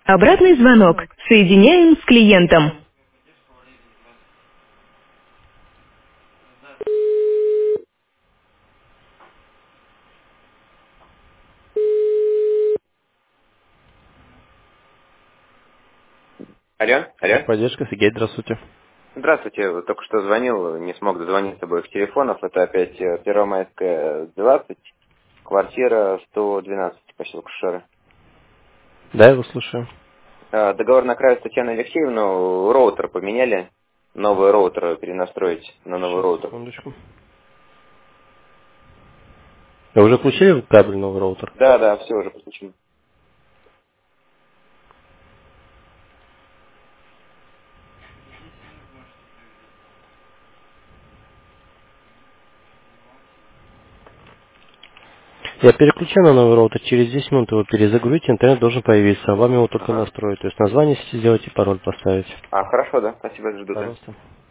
Обратный звонок. Соединяем с клиентом. Алло, алло. Техподдержка, Сергей, здравствуйте. Здравствуйте, вот только что звонил, не смог дозвониться с обоих телефонов. Это опять Первомайская, 20, квартира 112, поселок Шушары. Да, я вас слушаю. Договор на краю Татьяны Алексеевны, роутер поменяли, новый роутер перенастроить на новый Сейчас, роутер. секундочку. Вы уже получили кабель новый роутер? Да, да, все уже подключено. Я переключу на новый роутер, через 10 минут его перезагрузите, интернет должен появиться, а вам его только Ага. настроить. То есть название сделать и пароль поставить. Хорошо, да, спасибо, жду, да. Пожалуйста.